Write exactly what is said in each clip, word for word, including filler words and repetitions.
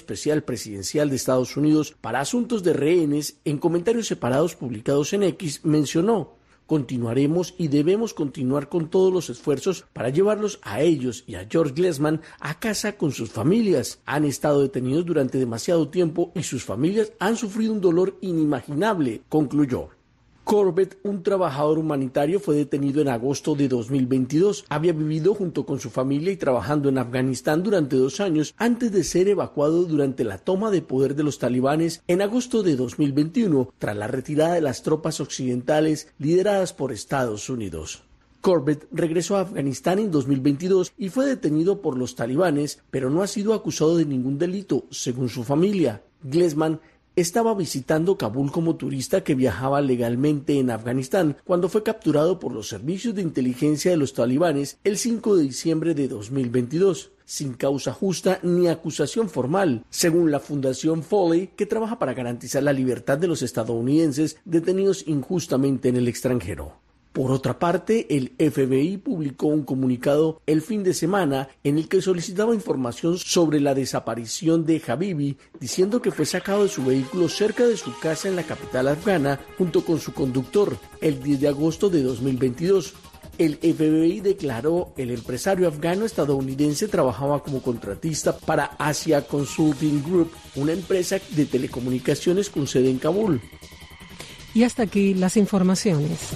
especial presidencial de Estados Unidos para asuntos de rehenes, en comentarios separados publicados en X, mencionó: continuaremos y debemos continuar con todos los esfuerzos para llevarlos a ellos y a George Glesman a casa con sus familias. Han estado detenidos durante demasiado tiempo y sus familias han sufrido un dolor inimaginable, concluyó. Corbett, un trabajador humanitario, fue detenido en agosto de dos mil veintidós. Había vivido junto con su familia y trabajando en Afganistán durante dos años antes de ser evacuado durante la toma de poder de los talibanes en agosto de dos mil veintiuno, tras la retirada de las tropas occidentales lideradas por Estados Unidos. Corbett regresó a Afganistán en dos mil veintidós y fue detenido por los talibanes, pero no ha sido acusado de ningún delito, según su familia. Glesman estaba visitando Kabul como turista que viajaba legalmente en Afganistán cuando fue capturado por los servicios de inteligencia de los talibanes el cinco de diciembre de dos mil veintidós, sin causa justa ni acusación formal, según la Fundación Foley, que trabaja para garantizar la libertad de los estadounidenses detenidos injustamente en el extranjero. Por otra parte, el F B I publicó un comunicado el fin de semana en el que solicitaba información sobre la desaparición de Habibi, diciendo que fue sacado de su vehículo cerca de su casa en la capital afgana junto con su conductor el diez de agosto de dos mil veintidós. El F B I declaró que el empresario afgano-estadounidense trabajaba como contratista para Asia Consulting Group, una empresa de telecomunicaciones con sede en Kabul. Y hasta aquí las informaciones.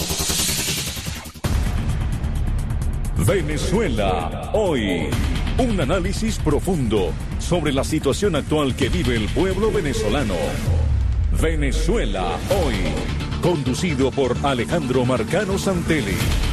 Venezuela hoy. Un análisis profundo sobre la situación actual que vive el pueblo venezolano. Venezuela hoy. Conducido por Alejandro Marcano Santelli.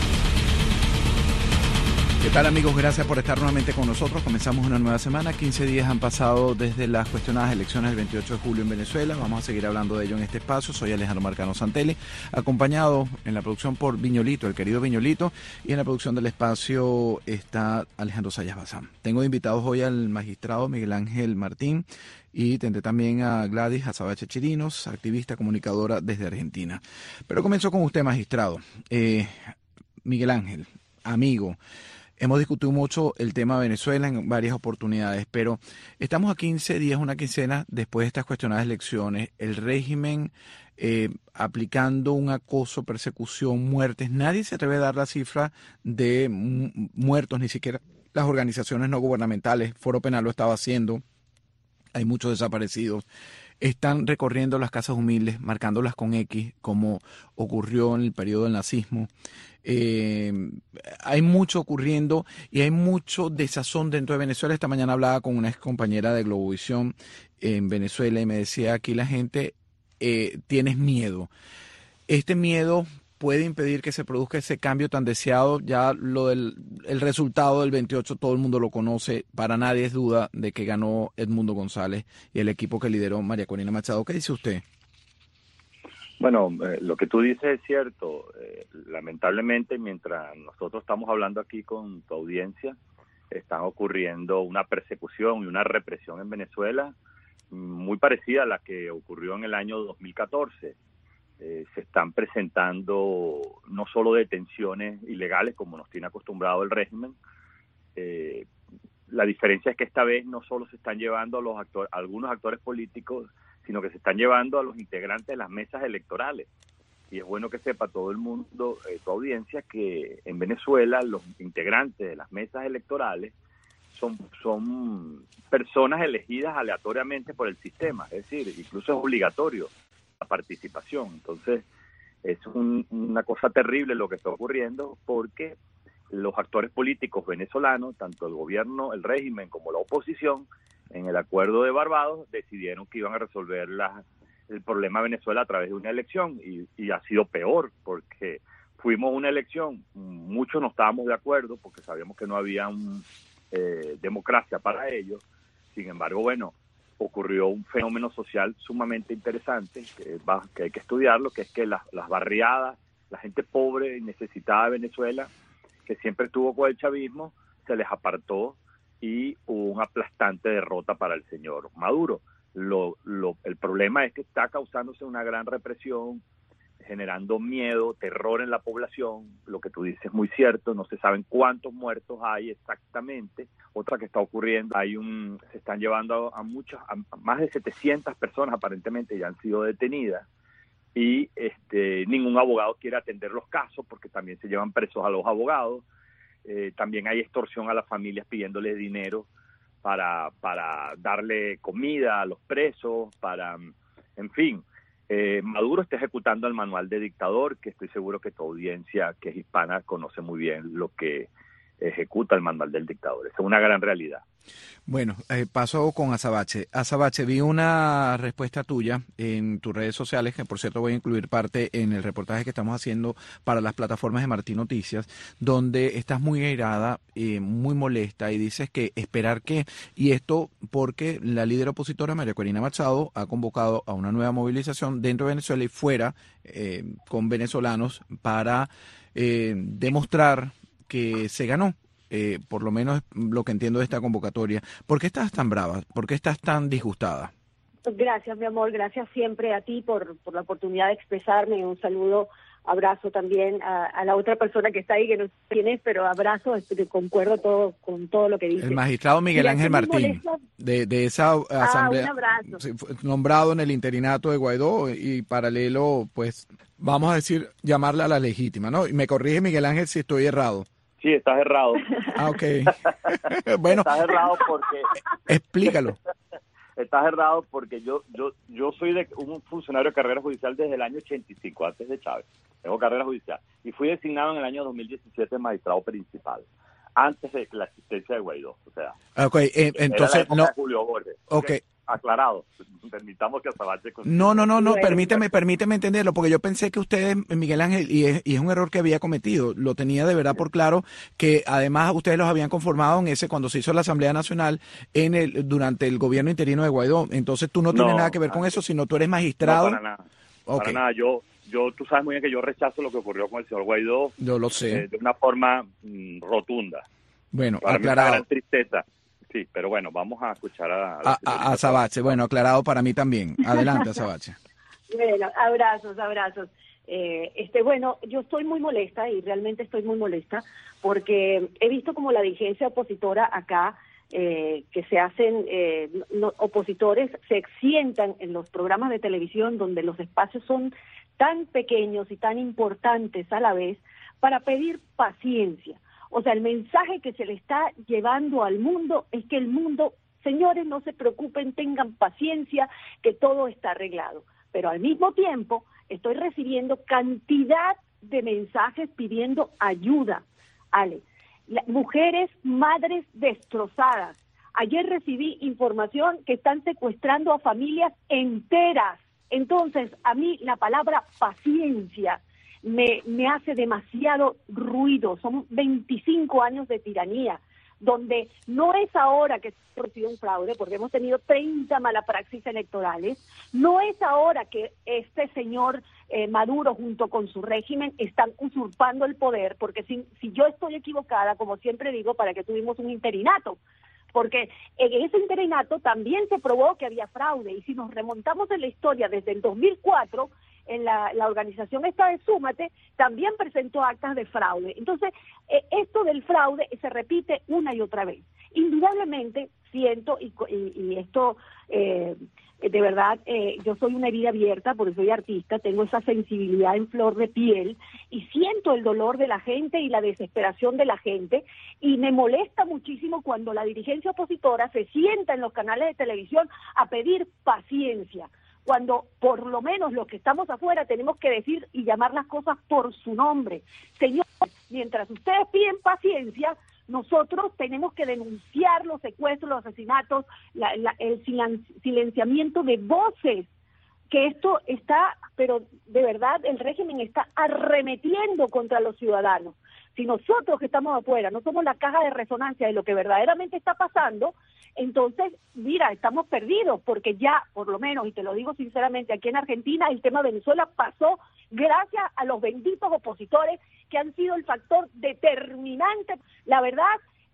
¿Qué tal, amigos? Gracias por estar nuevamente con nosotros. Comenzamos una nueva semana. quince días han pasado desde las cuestionadas elecciones del veintiocho de julio en Venezuela. Vamos a seguir hablando de ello en este espacio. Soy Alejandro Marcano Santelli, acompañado en la producción por Viñolito, el querido Viñolito, y en la producción del espacio está Alejandro Sayas Bazán. Tengo invitados hoy al magistrado Miguel Ángel Martín y tendré también a Gladys Azabache Chirinos, activista, comunicadora desde Argentina. Pero comienzo con usted, magistrado. Eh, Miguel Ángel, amigo. Hemos discutido mucho el tema de Venezuela en varias oportunidades, pero estamos a quince días, una quincena después de estas cuestionadas elecciones. El régimen eh, aplicando un acoso, persecución, muertes. Nadie se atreve a dar la cifra de mu- muertos, ni siquiera las organizaciones no gubernamentales. Foro Penal lo estaba haciendo. Hay muchos desaparecidos. Están recorriendo las casas humildes, marcándolas con X, como ocurrió en el periodo del nazismo. Eh, hay mucho ocurriendo y hay mucho desazón dentro de Venezuela. Esta mañana hablaba con una ex compañera de Globovisión en Venezuela y me decía: aquí la gente eh, tiene miedo. Este miedo puede impedir que se produzca ese cambio tan deseado. Ya lo del el resultado del veintiocho todo el mundo lo conoce, para nadie es duda de que ganó Edmundo González y el equipo que lideró María Corina Machado. ¿Qué dice usted? Bueno, eh, lo que tú dices es cierto. Eh, lamentablemente, mientras nosotros estamos hablando aquí con tu audiencia, están ocurriendo una persecución y una represión en Venezuela muy parecida a la que ocurrió en el año dos mil catorce. Eh, se están presentando no solo detenciones ilegales, como nos tiene acostumbrado el régimen. Eh, la diferencia es que esta vez no solo se están llevando a los actores, a algunos actores políticos, sino que se están llevando a los integrantes de las mesas electorales. Y es bueno que sepa todo el mundo, eh, tu audiencia, que en Venezuela los integrantes de las mesas electorales son, son personas elegidas aleatoriamente por el sistema, es decir, incluso es obligatorio la participación. Entonces, es un, una cosa terrible lo que está ocurriendo, porque los actores políticos venezolanos, tanto el gobierno, el régimen, como la oposición, en el acuerdo de Barbados, decidieron que iban a resolver la, el problema de Venezuela a través de una elección, y, y ha sido peor, porque fuimos a una elección, muchos no estábamos de acuerdo, porque sabíamos que no había un, eh, democracia para ello. Sin embargo, bueno, ocurrió un fenómeno social sumamente interesante, que, va, que hay que estudiarlo, que es que las, las barriadas, la gente pobre y necesitada de Venezuela, que siempre estuvo con el chavismo, se les apartó y hubo una aplastante derrota para el señor Maduro. Lo, lo, el problema es que está causándose una gran represión, generando miedo, terror en la población. Lo que tú dices es muy cierto, no se saben cuántos muertos hay exactamente. Otra que está ocurriendo, hay un, se están llevando a, a muchas, a más de setecientas personas aparentemente ya han sido detenidas, y este, ningún abogado quiere atender los casos porque también se llevan presos a los abogados. Eh, también hay extorsión a las familias pidiéndoles dinero para, para darle comida a los presos, para, en fin. Eh, Maduro está ejecutando el manual de dictador, que estoy seguro que tu audiencia, que es hispana, conoce muy bien lo que ejecuta el manual del dictador. Esa es una gran realidad. Bueno, eh, paso con Azabache. Azabache, vi una respuesta tuya en tus redes sociales, que por cierto voy a incluir parte en el reportaje que estamos haciendo para las plataformas de Martín Noticias, donde estás muy airada, eh, muy molesta, y dices que esperar qué, y esto porque la líder opositora María Corina Machado ha convocado a una nueva movilización dentro de Venezuela y fuera eh, con venezolanos para eh, demostrar que se ganó. Eh, por lo menos lo que entiendo de esta convocatoria. ¿Por qué estás tan brava? ¿Por qué estás tan disgustada? Gracias, mi amor, gracias siempre a ti por, por la oportunidad de expresarme. Un saludo, abrazo también a, a la otra persona que está ahí, que no sé quién es, pero abrazo, este, concuerdo todo con todo lo que dices. El magistrado Miguel Mira, Ángel Martín, de, de esa asamblea, ah, un abrazo. nombrado en el interinato de Guaidó, y paralelo, pues, vamos a decir, llamarla la legítima, ¿no? Y me corrige Miguel Ángel si estoy errado. Sí, estás errado. Ah, ok. Bueno. Estás errado porque... Explícalo. Estás errado porque yo yo yo soy de un funcionario de carrera judicial desde el año ochenta y cinco, antes de Chávez. Tengo carrera judicial. Y fui designado en el año dos mil diecisiete magistrado principal, antes de la existencia de Guaidó. O sea, okay, eh, entonces... era la época no. de Julio Borges. Okay. Aclarado. Permitamos que Azabache... No, no, no, no, permíteme, permíteme entenderlo, porque yo pensé que ustedes, Miguel Ángel, y es, y es un error que había cometido, lo tenía de verdad por claro, que además ustedes los habían conformado en ese, cuando se hizo la Asamblea Nacional, en el durante el gobierno interino de Guaidó. Entonces tú no tienes No, nada que ver con eso, sino tú eres magistrado. No, para nada. Okay. Para nada. Yo, yo, tú sabes muy bien que yo rechazo lo que ocurrió con el señor Guaidó. Yo lo sé. Eh, de una forma mm, rotunda. Bueno, para aclarado. Mí es una gran tristeza. Sí, pero bueno, vamos a escuchar a... A, a, a Azabache, bueno, aclarado para mí también. Adelante, Azabache. Bueno, abrazos, abrazos. Eh, este, bueno, yo estoy muy molesta, y realmente estoy muy molesta, porque he visto como la dirigencia opositora acá, eh, que se hacen eh, no, opositores, se sientan en los programas de televisión donde los espacios son tan pequeños y tan importantes a la vez, para pedir paciencia. O sea, el mensaje que se le está llevando al mundo es que el mundo, señores, no se preocupen, tengan paciencia, que todo está arreglado. Pero al mismo tiempo estoy recibiendo cantidad de mensajes pidiendo ayuda, Ale. La, mujeres, madres destrozadas. Ayer recibí información que están secuestrando a familias enteras. Entonces, a mí la palabra paciencia Me, me hace demasiado ruido. Son veinticinco años de tiranía, donde no es ahora que se ha producido un fraude, porque hemos tenido treinta malapraxis electorales, no es ahora que este señor eh, Maduro junto con su régimen están usurpando el poder, porque si, si yo estoy equivocada, como siempre digo, para que tuvimos un interinato, porque en ese interinato también se probó que había fraude, y si nos remontamos en la historia desde el dos mil cuatro, en la, la organización esta de Súmate, también presentó actas de fraude. Entonces, eh, esto del fraude se repite una y otra vez. Indudablemente siento, y, y, y esto eh, de verdad, eh, yo soy una herida abierta porque soy artista, tengo esa sensibilidad en flor de piel, y siento el dolor de la gente y la desesperación de la gente, y me molesta muchísimo cuando la dirigencia opositora se sienta en los canales de televisión a pedir paciencia, cuando por lo menos los que estamos afuera tenemos que decir y llamar las cosas por su nombre. Señores, mientras ustedes piden paciencia, nosotros tenemos que denunciar los secuestros, los asesinatos, la, la, el silenciamiento de voces, que esto está, pero de verdad el régimen está arremetiendo contra los ciudadanos. Si nosotros que estamos afuera no somos la caja de resonancia de lo que verdaderamente está pasando, entonces, mira, estamos perdidos, porque ya, por lo menos, y te lo digo sinceramente, aquí en Argentina el tema de Venezuela pasó gracias a los benditos opositores que han sido el factor determinante. La verdad,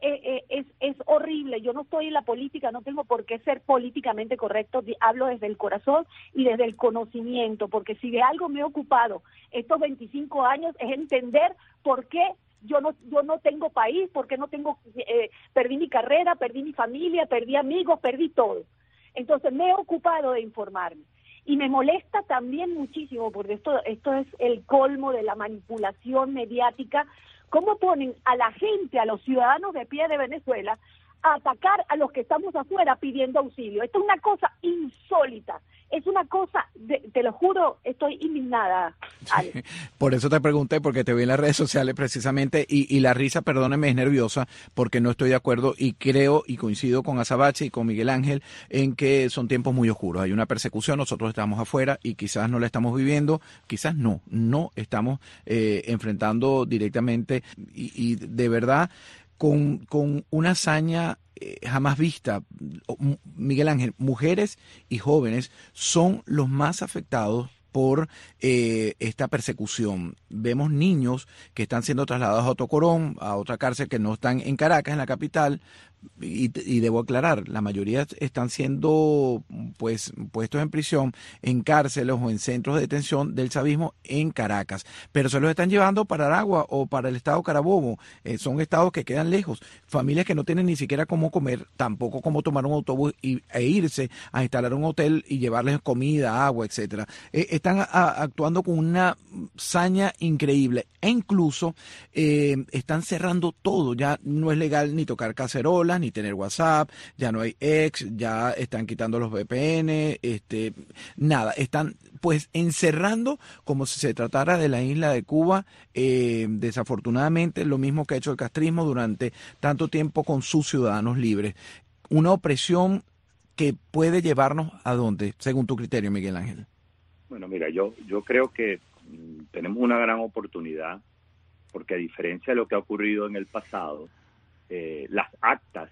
eh, eh, es, es horrible. Yo no estoy en la política, no tengo por qué ser políticamente correcto, hablo desde el corazón y desde el conocimiento, porque si de algo me he ocupado estos veinticinco años es entender por qué yo no yo no tengo país, por qué no tengo, eh, perdí mi carrera, perdí mi familia, perdí amigos, perdí todo. Entonces me he ocupado de informarme. Y me molesta también muchísimo, porque esto esto es el colmo de la manipulación mediática, cómo ponen a la gente, a los ciudadanos de pie de Venezuela, a atacar a los que estamos afuera pidiendo auxilio. Esto es una cosa insólita, es una cosa, de, te lo juro, estoy indignada, Ale. Sí, por eso te pregunté, porque te vi en las redes sociales precisamente, y, y la risa, perdóneme, es nerviosa, porque no estoy de acuerdo, y creo y coincido con Azabache y con Miguel Ángel, en que son tiempos muy oscuros. Hay una persecución, nosotros estamos afuera, y quizás no la estamos viviendo, quizás no, no estamos eh, enfrentando directamente, y, y de verdad, con, con una hazaña eh, jamás vista. Miguel Ángel, mujeres y jóvenes son los más afectados por eh, esta persecución. Vemos niños que están siendo trasladados a Tocorón, a otra cárcel que no están en Caracas, en la capital, y, y debo aclarar, la mayoría están siendo pues puestos en prisión, en cárceles o en centros de detención del chavismo en Caracas, pero se los están llevando para Aragua o para el estado Carabobo. Eh, son estados que quedan lejos, familias que no tienen ni siquiera cómo comer, tampoco cómo tomar un autobús y, e irse a instalar un hotel y llevarles comida, agua, etcétera. Eh, están a, a, actuando con una saña increíble, e incluso eh, están cerrando todo. Ya no es legal ni tocar cacerolas, ni tener WhatsApp, ya no hay ex, ya están quitando los V P N, este, nada, están pues encerrando como si se tratara de la isla de Cuba, eh, desafortunadamente lo mismo que ha hecho el castrismo durante tanto tiempo con sus ciudadanos libres. Una opresión que puede llevarnos a dónde, según tu criterio, Miguel Ángel. Bueno, mira, yo, yo creo que mm, tenemos una gran oportunidad, porque a diferencia de lo que ha ocurrido en el pasado, Eh, las actas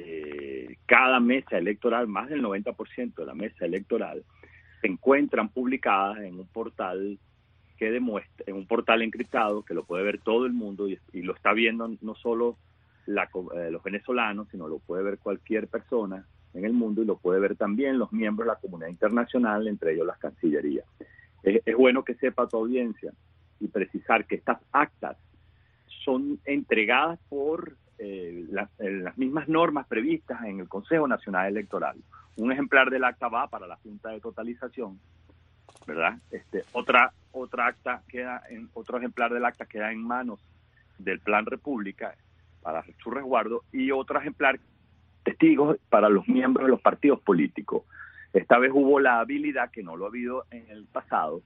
de cada mesa electoral, más del noventa por ciento de la mesa electoral, se encuentran publicadas en un portal que demuestra, en un portal encriptado que lo puede ver todo el mundo y, y lo está viendo no solo la, eh, los venezolanos, sino lo puede ver cualquier persona en el mundo y lo puede ver también los miembros de la comunidad internacional, entre ellos las cancillerías. Es, es bueno que sepa tu audiencia y precisar que estas actas son entregadas por Eh, las, eh, las mismas normas previstas en el Consejo Nacional Electoral. Un ejemplar del acta va para la Junta de Totalización, ¿verdad? Este, otra otra acta queda en otro ejemplar del acta queda en manos del Plan República para su resguardo, y otro ejemplar testigos para los miembros de los partidos políticos. Esta vez hubo la habilidad, que no lo ha habido en el pasado,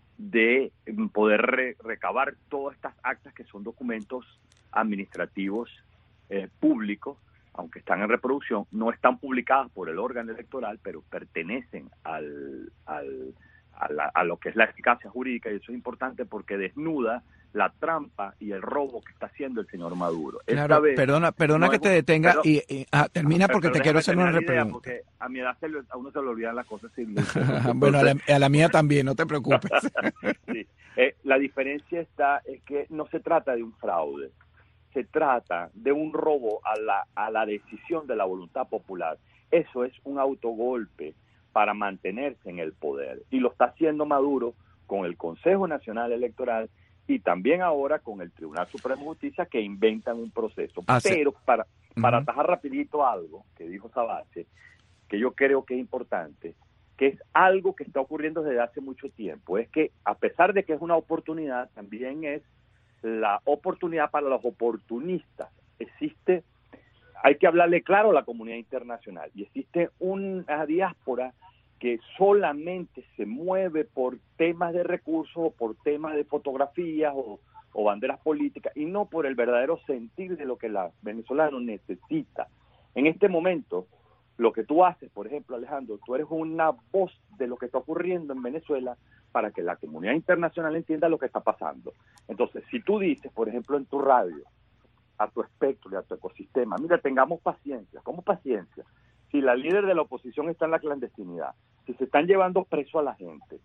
de poder re, recabar todas estas actas, que son documentos administrativos Eh, públicos, aunque están en reproducción, no están publicadas por el órgano electoral, pero pertenecen al, al, a, la, a lo que es la eficacia jurídica, y eso es importante porque desnuda la trampa y el robo que está haciendo el señor Maduro. Claro, vez, perdona, perdona no que es, te detenga pero, y, y ah, termina porque pero, te quiero hacer una pregunta. Porque a mi edad se lo, a uno se le olvidan las cosas. Sin bueno, a la, a la mía también, no te preocupes. Sí. eh, la diferencia está es que no se trata de un fraude, se trata de un robo a la, a la decisión de la voluntad popular. Eso es un autogolpe para mantenerse en el poder, y lo está haciendo Maduro con el Consejo Nacional Electoral y también ahora con el Tribunal Supremo de Justicia, que inventan un proceso. Ah, pero sí. para, para uh-huh. atajar rapidito algo que dijo Sabache, que yo creo que es importante, que es algo que está ocurriendo desde hace mucho tiempo, es que a pesar de que es una oportunidad, también es la oportunidad para los oportunistas. Existe, hay que hablarle claro a la comunidad internacional, y existe una diáspora que solamente se mueve por temas de recursos o por temas de fotografías o, o banderas políticas, y no por el verdadero sentir de lo que la venezolano necesita. En este momento, lo que tú haces, por ejemplo, Alejandro, tú eres una voz de lo que está ocurriendo en Venezuela para que la comunidad internacional entienda lo que está pasando. Entonces, si tú dices, por ejemplo, en tu radio, a tu espectro y a tu ecosistema, mira, tengamos paciencia. ¿Cómo paciencia? Si la líder de la oposición está en la clandestinidad, si se están llevando preso a la gente,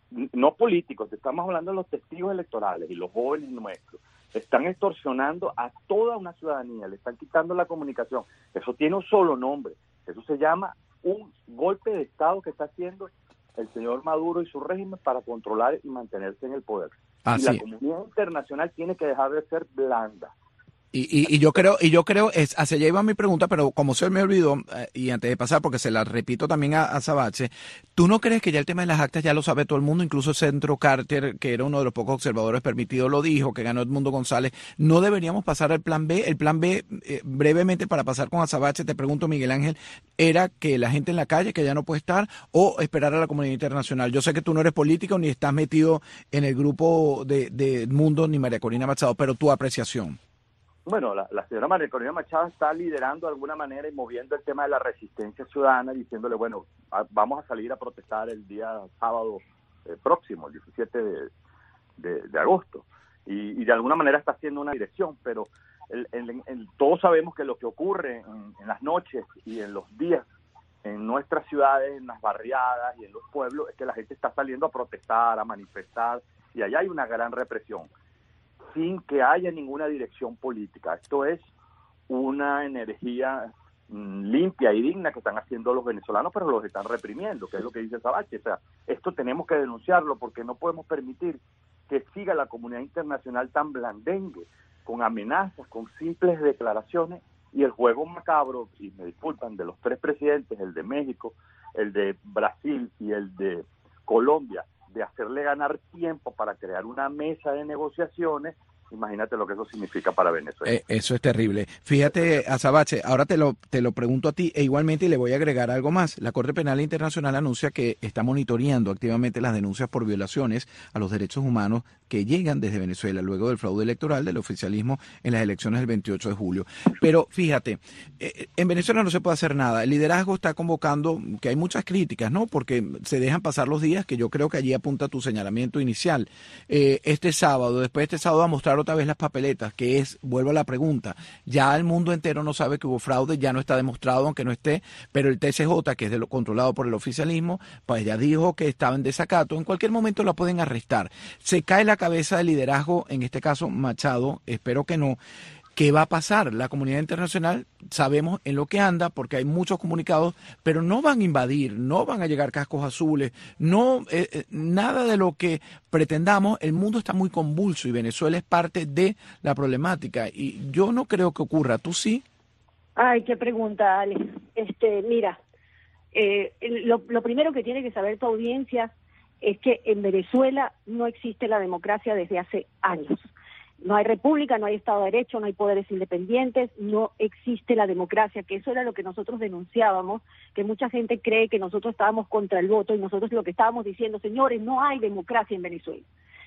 no políticos, estamos hablando de los testigos electorales y los jóvenes nuestros, están extorsionando a toda una ciudadanía, le están quitando la comunicación. Eso tiene un solo nombre, eso se llama un golpe de Estado que está haciendo el señor Maduro y su régimen para controlar y mantenerse en el poder. Así y la es. comunidad internacional tiene que dejar de ser blanda. Y, y, y yo creo, y yo creo, es, hacia allá iba mi pregunta, pero como se me olvidó, eh, y antes de pasar, porque se la repito también a, a Sabache, ¿tú no crees que ya el tema de las actas ya lo sabe todo el mundo? Incluso Centro Carter, que era uno de los pocos observadores permitidos, lo dijo, que ganó Edmundo González. ¿No deberíamos pasar al plan B? El plan B, eh, brevemente para pasar con Azabache, te pregunto, Miguel Ángel, ¿era que la gente en la calle, que ya no puede estar, o esperar a la comunidad internacional? Yo sé que tú no eres político, ni estás metido en el grupo de, de Edmundo, ni María Corina Machado, pero tu apreciación. Bueno, la, la señora María Corina Machado está liderando de alguna manera y moviendo el tema de la resistencia ciudadana, diciéndole, bueno, a, vamos a salir a protestar el día sábado eh, próximo, el diecisiete de, de, de agosto. Y, y de alguna manera está haciendo una dirección, pero el, el, el, todos sabemos que lo que ocurre en, en las noches y en los días en nuestras ciudades, en las barriadas y en los pueblos, es que la gente está saliendo a protestar, a manifestar, y allá hay una gran represión, sin que haya ninguna dirección política. Esto es una energía mm, limpia y digna que están haciendo los venezolanos, pero los están reprimiendo, que es lo que dice Sabache. O sea, esto tenemos que denunciarlo porque no podemos permitir que siga la comunidad internacional tan blandengue, con amenazas, con simples declaraciones, y el juego macabro, y me disculpan, de los tres presidentes, el de México, el de Brasil y el de Colombia, de hacerle ganar tiempo para crear una mesa de negociaciones. Imagínate lo que eso significa para Venezuela. Eh, eso es terrible. Fíjate, Azabache, ahora te lo, te lo pregunto a ti, e igualmente y le voy a agregar algo más. La Corte Penal Internacional anuncia que está monitoreando activamente las denuncias por violaciones a los derechos humanos que llegan desde Venezuela luego del fraude electoral del oficialismo en las elecciones del veintiocho de julio. Pero fíjate, eh, en Venezuela no se puede hacer nada. El liderazgo está convocando, que hay muchas críticas, ¿no? Porque se dejan pasar los días, que yo creo que allí apunta tu señalamiento inicial. Eh, este sábado, después de este sábado, a mostrar otra vez las papeletas, que es, vuelvo a la pregunta, ya el mundo entero no sabe que hubo fraude, ya no está demostrado, aunque no esté, pero el T C J, que es de lo controlado por el oficialismo, pues ya dijo que estaba en desacato, en cualquier momento la pueden arrestar. Se cae la cabeza del liderazgo, en este caso Machado, espero que no. ¿Qué va a pasar? La comunidad internacional sabemos en lo que anda, porque hay muchos comunicados, pero no van a invadir, no van a llegar cascos azules, no eh, eh, nada de lo que pretendamos. El mundo está muy convulso y Venezuela es parte de la problemática, y yo no creo que ocurra. ¿Tú sí? Ay, qué pregunta, Alex. Este, mira, eh, lo, lo primero que tiene que saber tu audiencia es que en Venezuela no existe la democracia desde hace años. No hay república, no hay Estado de Derecho, no hay poderes independientes, no existe la democracia, que eso era lo que nosotros denunciábamos, que mucha gente cree que nosotros estábamos contra el voto, y nosotros lo que estábamos diciendo, señores, no hay democracia en Venezuela.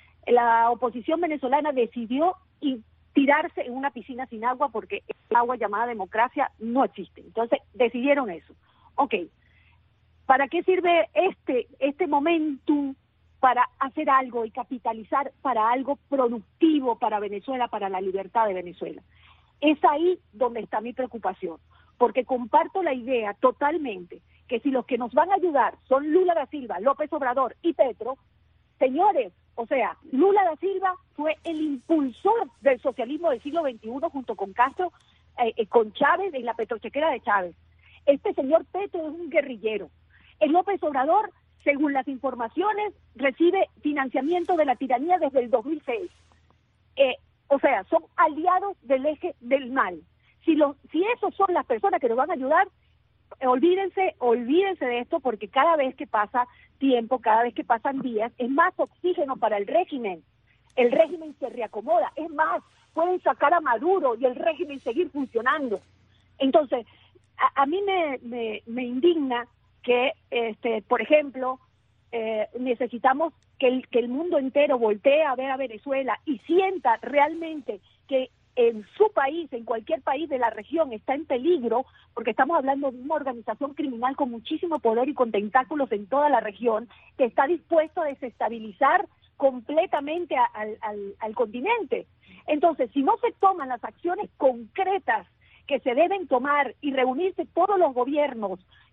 La oposición venezolana decidió y tirarse en una piscina sin agua porque el agua llamada democracia no existe. Entonces decidieron eso. Ok, ¿para qué sirve este, este momentum? Para hacer algo y capitalizar para algo productivo para Venezuela, para la libertad de Venezuela. Es ahí donde está mi preocupación, porque comparto la idea totalmente que si los que nos van a ayudar son Lula da Silva, López Obrador y Petro, señores, o sea, Lula da Silva fue el impulsor del socialismo del siglo veintiuno junto con Castro, eh, eh, con Chávez en la petrochequera de Chávez. Este señor Petro es un guerrillero. El López Obrador, según las informaciones, recibe financiamiento de la tiranía desde el dos mil seis. Eh, o sea, son aliados del eje del mal. Si, lo, si esos son las personas que nos van a ayudar, eh, olvídense, olvídense de esto, porque cada vez que pasa tiempo, cada vez que pasan días, es más oxígeno para el régimen. El régimen se reacomoda. Es más, pueden sacar a Maduro y el régimen seguir funcionando. Entonces, a, a mí me, me, me indigna que, este, por ejemplo, eh, necesitamos que el, que el mundo entero voltee a ver a Venezuela y sienta realmente que en su país, en cualquier país de la región, está en peligro, porque estamos hablando de una organización criminal con muchísimo poder y con tentáculos en toda la región, que está dispuesto a desestabilizar completamente a, al, al, al continente. Entonces, si no se toman las acciones concretas que se deben tomar y reunirse todos los gobiernos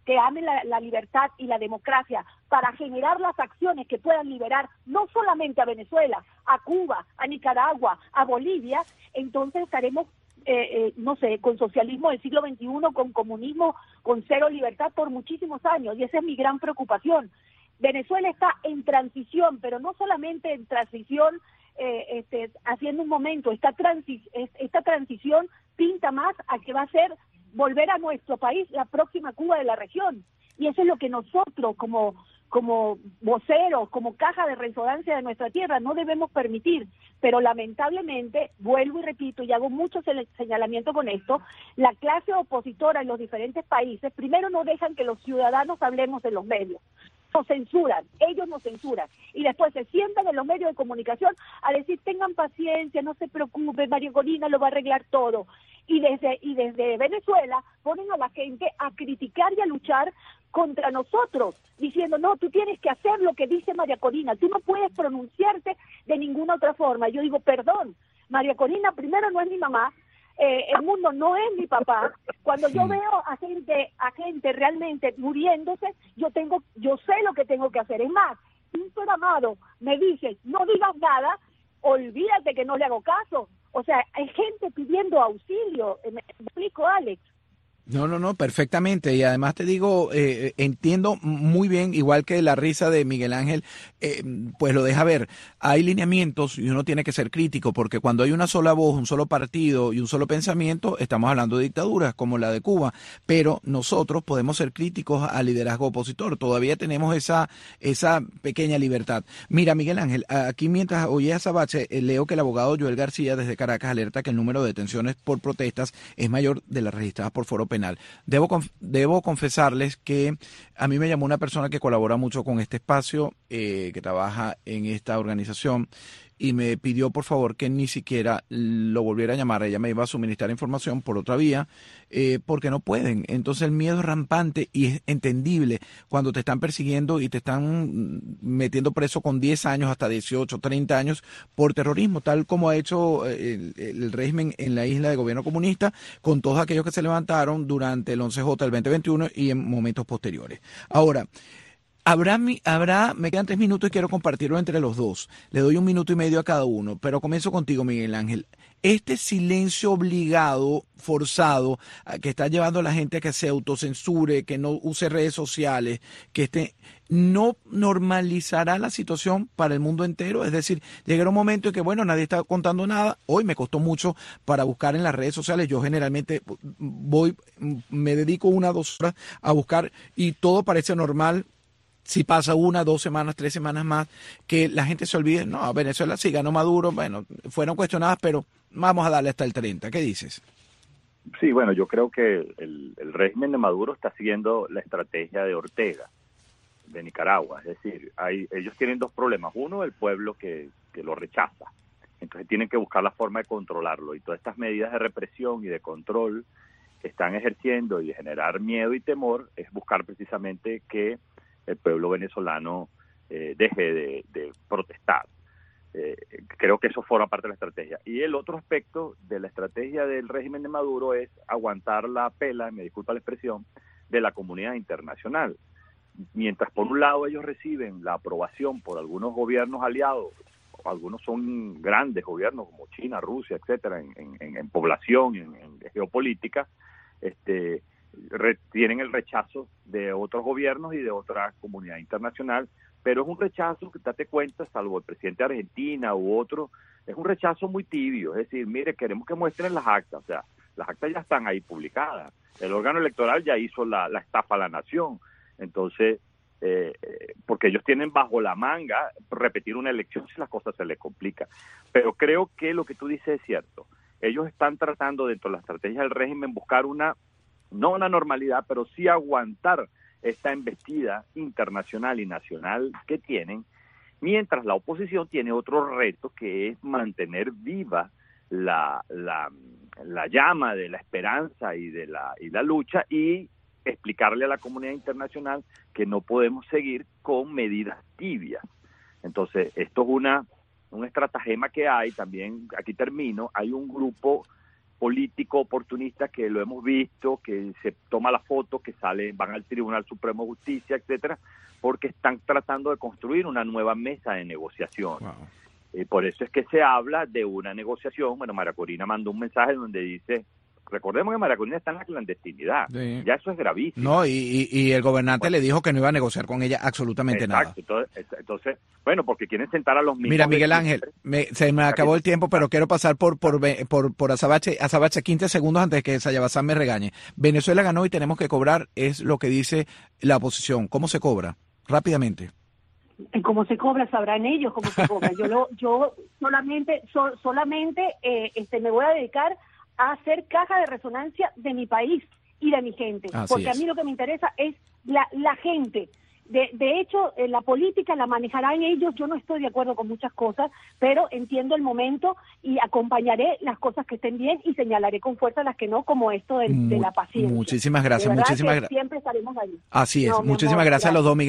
que amen la, la libertad y la democracia para generar las acciones que puedan liberar no solamente a Venezuela, a Cuba, a Nicaragua, a Bolivia, entonces estaremos, eh, eh, no sé, con socialismo del siglo veintiuno, con comunismo, con cero libertad por muchísimos años, y esa es mi gran preocupación. Venezuela está en transición, pero no solamente en transición, eh, este, haciendo un momento, esta, transi esta transición pinta más a que va a ser volver a nuestro país la próxima Cuba de la región, y eso es lo que nosotros como como voceros, como caja de resonancia de nuestra tierra, no debemos permitir. Pero lamentablemente, vuelvo y repito, y hago mucho señalamiento con esto, la clase opositora en los diferentes países, primero no dejan que los ciudadanos hablemos en los medios, nos censuran, ellos nos censuran, y después se sientan en los medios de comunicación a decir, tengan paciencia, no se preocupen, María Corina lo va a arreglar todo, y desde, y desde Venezuela ponen a la gente a criticar y a luchar contra nosotros, diciendo, no, tú tienes que hacer lo que dice María Corina, tú no puedes pronunciarte de ninguna otra forma. Yo digo, perdón, María Corina primero no es mi mamá, eh, el mundo no es mi papá. Cuando yo veo a gente, a gente realmente muriéndose, yo tengo, yo sé lo que tengo que hacer. Es más, si un ser amado me dice, no digas nada, olvídate que no le hago caso. O sea, hay gente pidiendo auxilio. ¿Me explico, Alex? No, no, no, perfectamente. Y además te digo, eh, entiendo muy bien, igual que la risa de Miguel Ángel, eh, pues lo deja ver. Hay lineamientos y uno tiene que ser crítico, porque cuando hay una sola voz, un solo partido y un solo pensamiento, estamos hablando de dictaduras como la de Cuba. Pero nosotros podemos ser críticos al liderazgo opositor. Todavía tenemos esa esa pequeña libertad. Mira, Miguel Ángel, aquí mientras oye a Sabache, eh, leo que el abogado Joel García desde Caracas alerta que el número de detenciones por protestas es mayor de las registradas por Foro Penal. Debo, conf debo confesarles que a mí me llamó una persona que colabora mucho con este espacio, eh, que trabaja en esta organización, y me pidió por favor que ni siquiera lo volviera a llamar. Ella me iba a suministrar información por otra vía, eh, porque no pueden. Entonces el miedo es rampante y es entendible cuando te están persiguiendo y te están metiendo preso con diez años hasta dieciocho, treinta años por terrorismo, tal como ha hecho el, el régimen en la isla de gobierno comunista con todos aquellos que se levantaron durante el once J del veinte veintiuno y en momentos posteriores. Ahora, Habrá, habrá, me quedan tres minutos y quiero compartirlo entre los dos. Le doy un minuto y medio a cada uno, pero comienzo contigo, Miguel Ángel. Este silencio obligado, forzado, que está llevando a la gente a que se autocensure, que no use redes sociales, que este, ¿no normalizará la situación para el mundo entero? Es decir, llegará un momento en que, bueno, nadie está contando nada. Hoy me costó mucho para buscar en las redes sociales. Yo generalmente voy, me dedico una o dos horas a buscar y todo parece normal. Si pasa una, dos semanas, tres semanas más, que la gente se olvide, no, Venezuela sí ganó Maduro, bueno, fueron cuestionadas, pero vamos a darle hasta el treinta. ¿Qué dices? Sí, bueno, yo creo que el, el régimen de Maduro está siguiendo la estrategia de Ortega, de Nicaragua. Es decir, hay, ellos tienen dos problemas. Uno, el pueblo que, que lo rechaza. Entonces tienen que buscar la forma de controlarlo. Y todas estas medidas de represión y de control que están ejerciendo y de generar miedo y temor es buscar precisamente que el pueblo venezolano eh, deje de, de protestar. Eh, creo que eso forma parte de la estrategia. Y el otro aspecto de la estrategia del régimen de Maduro es aguantar la pela, me disculpa la expresión, de la comunidad internacional. Mientras por un lado ellos reciben la aprobación por algunos gobiernos aliados, algunos son grandes gobiernos como China, Rusia, etcétera, en, en, en población, en, en geopolítica, este Re, tienen el rechazo de otros gobiernos y de otra comunidad internacional, pero es un rechazo que, date cuenta, salvo el presidente de Argentina u otro, es un rechazo muy tibio. Es decir, mire, queremos que muestren las actas, o sea, las actas ya están ahí publicadas, el órgano electoral ya hizo la, la estafa a la nación, entonces, eh, porque ellos tienen bajo la manga repetir una elección si las cosas se les complican. Pero creo que lo que tú dices es cierto, ellos están tratando dentro de la estrategia del régimen buscar una no una normalidad, pero sí aguantar esta embestida internacional y nacional que tienen, mientras la oposición tiene otro reto que es mantener viva la, la, la llama de la esperanza y de la, y la lucha y explicarle a la comunidad internacional que no podemos seguir con medidas tibias. Entonces, esto es una un estratagema que hay también, aquí termino, hay un grupo político oportunista que lo hemos visto, que se toma la foto, que sale, van al Tribunal Supremo de Justicia, etcétera, porque están tratando de construir una nueva mesa de negociación. Wow. Eh, por eso es que se habla de una negociación. Bueno, María Corina mandó un mensaje donde dice, recordemos que María Corina está en la clandestinidad, sí. Ya eso es gravísimo. No, y, y, y el gobernante bueno, le dijo que no iba a negociar con ella absolutamente exacto, nada. Entonces, entonces, bueno, porque quieren sentar a los mismos. Mira, Miguel Ángel, me, se me acabó el tiempo, pero quiero pasar por por por, por Azabache, Azabache quince segundos antes de que Sayabazán me regañe. Venezuela ganó y tenemos que cobrar, es lo que dice la oposición. ¿Cómo se cobra? Rápidamente. Cómo se cobra, sabrán ellos cómo se cobra. Yo lo, yo solamente, so, solamente, eh, este, me voy a dedicar a hacer caja de resonancia de mi país y de mi gente, Así porque es. A mí lo que me interesa es la, la gente. De, de hecho, eh, la política la manejarán ellos. Yo no estoy de acuerdo con muchas cosas, pero entiendo el momento y acompañaré las cosas que estén bien y señalaré con fuerza las que no, como esto de, de la paciencia. Muchísimas gracias, muchísimas gracias. Siempre estaremos ahí. Así es, no, muchísimas amor, gracias a los dos. Miguel